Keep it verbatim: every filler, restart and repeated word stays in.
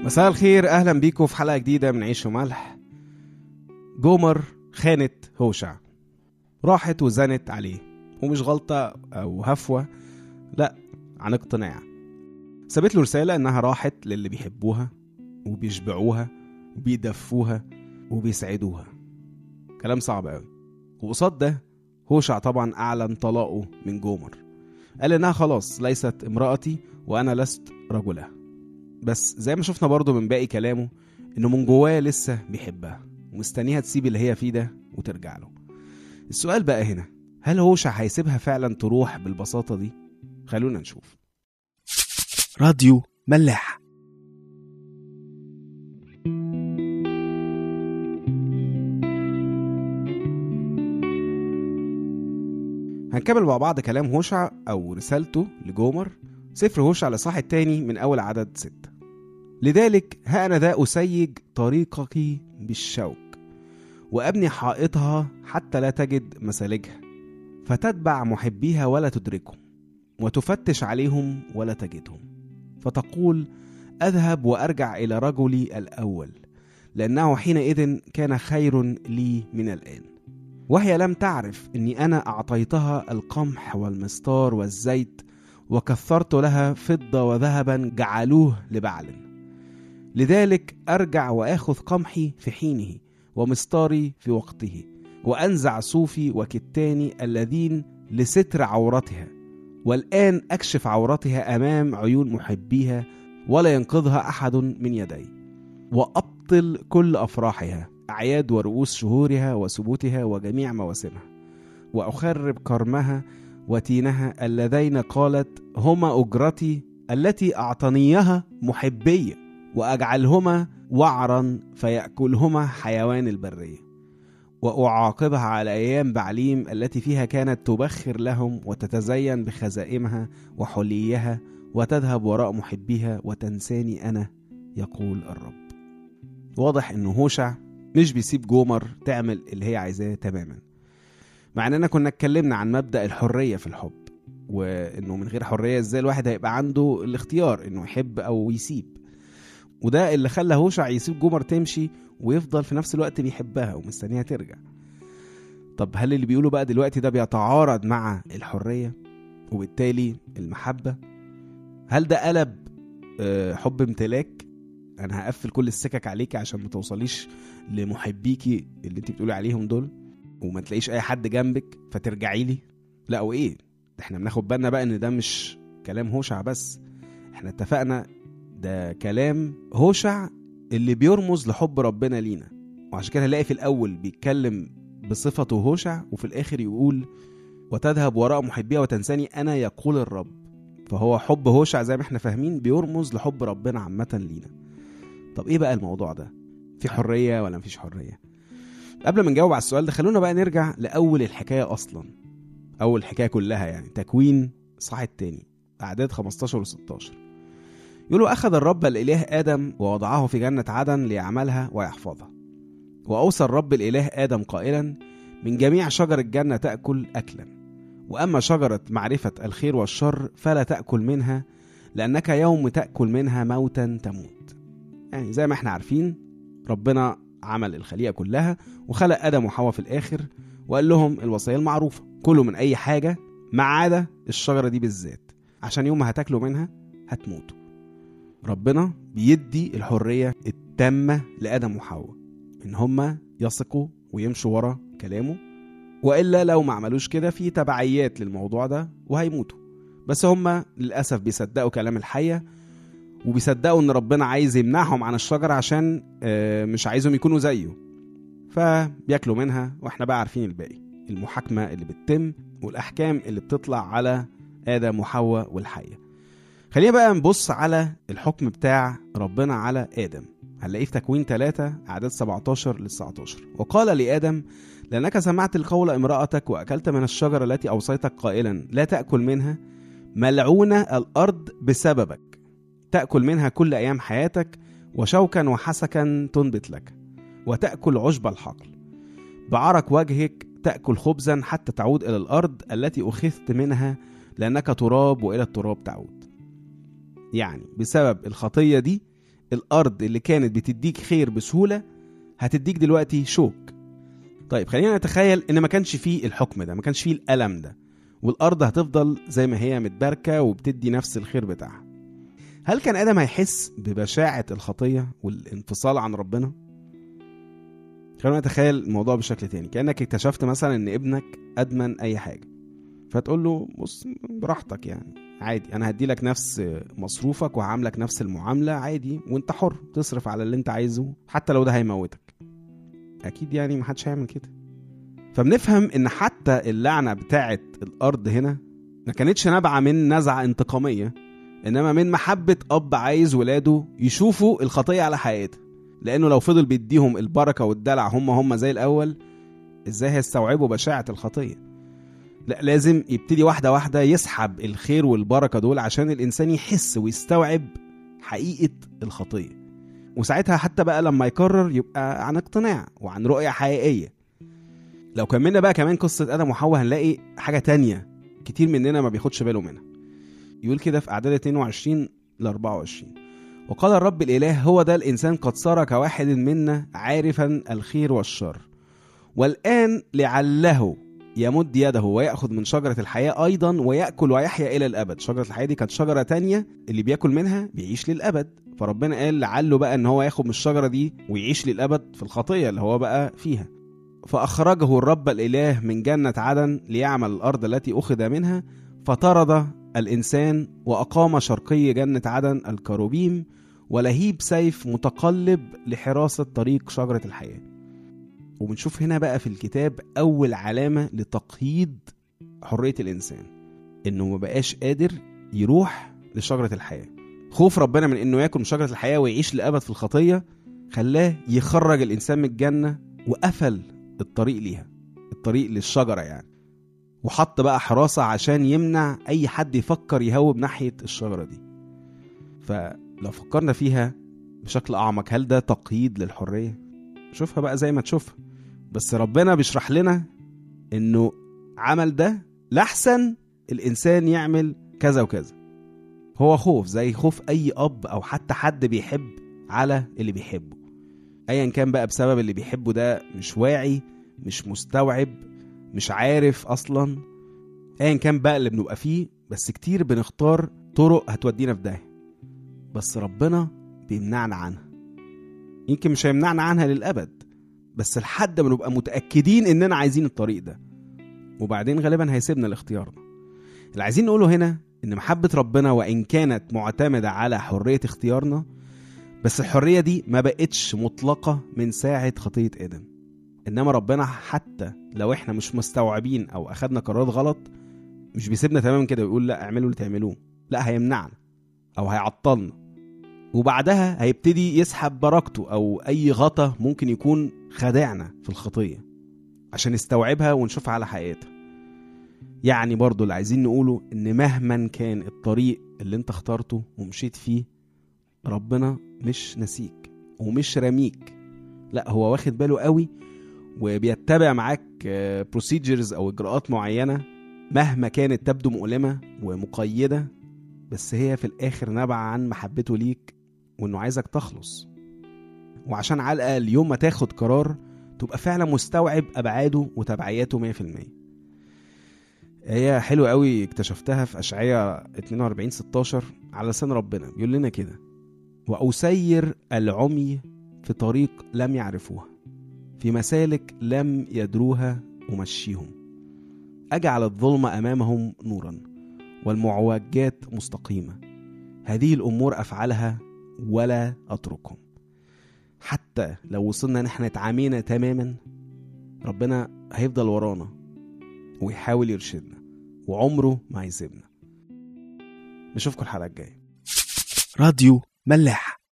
مساء الخير، أهلا بيكم في حلقة جديدة من عيش وملح. جومر خانت هوشع، راحت وزنت عليه، ومش غلطة أو هفوة، لا، عن اقتناع. سابت له رسالة إنها راحت للي بيحبوها وبيشبعوها وبيدفوها وبيسعدوها. كلام صعب قوي. وقصاد ده هوشع طبعا أعلن طلاقه من جومر، قال إنها خلاص ليست امرأتي وأنا لست رجلها. بس زي ما شفنا برضو من باقي كلامه إنه من جواه لسه بيحبها ومستنيها تسيب اللي هي فيه ده وترجع له. السؤال بقى هنا، هل هوشع هيسيبها فعلا تروح بالبساطة دي؟ خلونا نشوف. راديو ملاح. هنكمل مع بعض كلام هوشع أو رسالته لجومر، سفر هوشع الإصحاح الثاني من أول عدد ستة. لذلك ها أنا ذا أسيج طريقك بالشوك وأبني حائطها حتى لا تجد مسالكها، فتتبع محبيها ولا تدركهم، وتفتش عليهم ولا تجدهم، فتقول أذهب وأرجع إلى رجلي الأول، لأنه حينئذ كان خير لي من الآن. وهي لم تعرف أني أنا أعطيتها القمح والمستار والزيت، وكثرت لها فضة وذهبا جعلوه لبعل. لذلك أرجع وآخذ قمحي في حينه ومستاري في وقته، وأنزع صوفي وكتاني الذين لستر عورتها، والآن أكشف عورتها أمام عيون محبيها ولا ينقذها أحد من يدي، وأبطل كل أفراحها، أعياد ورؤوس شهورها وسبوتها وجميع مواسمها، وأخرب كرمها وتينها اللذين قالت هما أجرتي التي أعطنيها محبية، وأجعلهما وعرا فيأكلهما حيوان البرية، وأعاقبها على أيام بعليم التي فيها كانت تبخر لهم وتتزين بخزائمها وحليها، وتذهب وراء محبيها وتنساني أنا، يقول الرب. واضح إنه هوشع مش بيسيب جومر تعمل اللي هي عايزاه تماما، مع أننا كنا اتكلمنا عن مبدأ الحرية في الحب، وإنه من غير حرية إزاي الواحد هيبقى عنده الاختيار إنه يحب أو يسيب. وده اللي خلى هوشع يسيب جومر تمشي ويفضل في نفس الوقت بيحبها ومستنيها ترجع. طب هل اللي بيقوله بقى دلوقتي ده بيتعارض مع الحرية وبالتالي المحبة؟ هل ده قلب حب امتلاك؟ انا هقفل كل السكك عليكي عشان ما توصليش لمحبيكي اللي انت بتقولي عليهم دول، وما تلاقيش اي حد جنبك فترجعي لي؟ لا، وايه ده؟ احنا بناخد بالنا بقى ان ده مش كلام هوشع بس، احنا اتفقنا ده كلام هوشع اللي بيرمز لحب ربنا لينا. وعشان كده هنلاقي في الاول بيتكلم بصفته هوشع، وفي الاخر يقول وتذهب وراء محبيها وتنساني انا، يقول الرب. فهو حب هوشع زي ما احنا فاهمين بيرمز لحب ربنا عامة لينا. طب ايه بقى الموضوع ده؟ في حرية ولا مفيش حرية؟ قبل ما نجاوب على السؤال ده خلونا بقى نرجع لأول الحكاية أصلا، أول الحكاية كلها يعني تكوين الإصحاح التاني أعداد خمستاشر وستاشر. يقولوا أخذ الرب الإله آدم ووضعه في جنة عدن ليعملها ويحفظها، وأوصى الرب الإله آدم قائلا من جميع شجر الجنة تأكل أكلا، وأما شجرة معرفة الخير والشر فلا تأكل منها، لأنك يوم تأكل منها موتا تموت. يعني زي ما احنا عارفين ربنا عمل الخليقة كلها وخلق آدم وحواء في الآخر، وقال لهم الوصية المعروفة كلوا من أي حاجة ما عدا الشجرة دي بالذات، عشان يوم ما هتاكلوا منها هتموتوا. ربنا بيدي الحرية التامة لآدم وحواء إن هما يثقوا ويمشوا ورا كلامه، وإلا لو ما عملوش كده في تبعيات للموضوع ده وهيموتوا. بس هما للأسف بيصدقوا كلام الحية، وبيصدقوا ان ربنا عايز يمنعهم عن الشجرة عشان مش عايزهم يكونوا زيه، فبياكلوا منها. واحنا بقى عارفين الباقي، المحاكمة اللي بتتم والأحكام اللي بتطلع على آدم وحواء والحية. خلينا بقى نبص على الحكم بتاع ربنا على آدم. هنلاقيه في تكوين ثلاثة أعداد سبعتاشر لتسعتاشر. وقال لآدم لأنك سمعت القول امرأتك وأكلت من الشجرة التي أوصيتك قائلا لا تأكل منها، ملعونة الأرض بسببك، تأكل منها كل أيام حياتك، وشوكا وحسكا تنبت لك، وتأكل عشب الحقل، بعرق وجهك تأكل خبزا حتى تعود إلى الأرض التي أخذت منها، لأنك تراب وإلى التراب تعود. يعني بسبب الخطية دي الأرض اللي كانت بتديك خير بسهولة هتديك دلوقتي شوك. طيب خلينا نتخيل ان ما كانش فيه الحكم ده، ما كانش فيه الألم ده، والأرض هتفضل زي ما هي متباركة وبتدي نفس الخير بتاعها. هل كان آدم هيحس ببشاعة الخطية والانفصال عن ربنا؟ خلينا نتخيل الموضوع بشكل تاني. كأنك اكتشفت مثلا ان ابنك أدمن أي حاجة، فتقول له بص براحتك يعني عادي، انا هدي لك نفس مصروفك وهعاملك نفس المعاملة عادي، وانت حر تصرف على اللي انت عايزه حتى لو ده هيموتك. اكيد يعني محدش هيعمل كده. فبنفهم ان حتى اللعنة بتاعت الارض هنا ما كانتش نابعة من نزعة انتقامية، انما من محبة اب عايز ولاده يشوفوا الخطية على حقيقتها. لانه لو فضل بيديهم البركة والدلع هم هم زي الاول، ازاي هيستوعبوا بشاعة الخطية؟ لا، لازم يبتدي واحدة واحدة يسحب الخير والبركة دول عشان الإنسان يحس ويستوعب حقيقة الخطية. وساعتها حتى بقى لما يقرر يبقى عن اقتناع وعن رؤية حقيقية. لو كملنا بقى كمان قصة آدم وحواء هنلاقي حاجة تانية كتير مننا ما بياخدش باله منها. يقول كده في أعداد اثنين وعشرين لأربعة وعشرين: وقال الرب الإله هو ده الإنسان قد صار كواحد منا عارفا الخير والشر، والآن لعله يمد يده ويأخذ من شجرة الحياة أيضا ويأكل ويحيا إلى الأبد. شجرة الحياة دي كانت شجرة تانية اللي بيأكل منها بيعيش للأبد، فربنا قال لعله بقى إن هو يأخذ من الشجرة دي ويعيش للأبد في الخطية اللي هو بقى فيها. فأخرجه الرب الإله من جنة عدن ليعمل الأرض التي أخذ منها، فطرد الإنسان وأقام شرقي جنة عدن الكروبيم ولهيب سيف متقلب لحراسة طريق شجرة الحياة. وبنشوف هنا بقى في الكتاب أول علامة لتقييد حرية الإنسان، إنه ما بقاش قادر يروح لشجرة الحياة. خوف ربنا من إنه يأكل من شجرة الحياة ويعيش لأبد في الخطية خلاه يخرج الإنسان من الجنة وقفل الطريق ليها، الطريق للشجرة يعني، وحط بقى حراسة عشان يمنع أي حد يفكر يهوب ناحية الشجرة دي. فلو فكرنا فيها بشكل أعمق، هل ده تقييد للحرية؟ شوفها بقى زي ما تشوفها، بس ربنا بيشرح لنا انه عمل ده لحسن الانسان يعمل كذا وكذا. هو خوف زي خوف اي اب او حتى حد بيحب على اللي بيحبه، ايا كان بقى بسبب اللي بيحبه ده مش واعي، مش مستوعب، مش عارف اصلا، ايا كان بقى اللي بنبقى فيه. بس كتير بنختار طرق هتودينا في داهية، بس ربنا بيمنعنا عنها. يمكن مش هيمنعنا عنها للأبد، بس لحد ما نبقى متأكدين إننا عايزين الطريق ده، وبعدين غالبا هيسيبنا لاختيارنا. اللي عايزين نقوله هنا إن محبة ربنا وإن كانت معتمدة على حرية اختيارنا، بس الحرية دي ما بقتش مطلقة من ساعة خطية آدم. إنما ربنا حتى لو إحنا مش مستوعبين أو أخدنا قرارات غلط، مش بيسيبنا تماما كده ويقول لا اعملوا اللي تعملوه، لا هيمنعنا أو هيعطلنا، وبعدها هيبتدي يسحب بركته أو أي غطا ممكن يكون خدعنا في الخطية عشان نستوعبها ونشوفها على حقيقتها. يعني برضو اللي عايزين نقوله إن مهما كان الطريق اللي انت اخترته ومشيت فيه، ربنا مش نسيك ومش رميك، لا هو واخد باله قوي وبيتبع معاك بروسيجرز أو إجراءات معينة مهما كانت تبدو مؤلمة ومقيدة، بس هي في الآخر نابعة عن محبته ليك وإنه عايزك تخلص. وعشان على الأقل يوم ما تاخد قرار تبقى فعلا مستوعب أبعاده وتبعياته مية في المية. هي حلوة قوي اكتشفتها في أشعياء اثنين وأربعين ستاشر على لسان ربنا، بيقول لنا كده: وأسير العمي في طريق لم يعرفوها، في مسالك لم يدروها أمشيهم، أجعل الظلمة أمامهم نورا والمعوجات مستقيمة، هذه الأمور أفعلها ولا أتركهم. حتى لو وصلنا نحن اتعامينا تماما، ربنا هيفضل ورانا ويحاول يرشدنا وعمره ما هيسيبنا. نشوفكم الحلقة الجاية. راديو ملاح.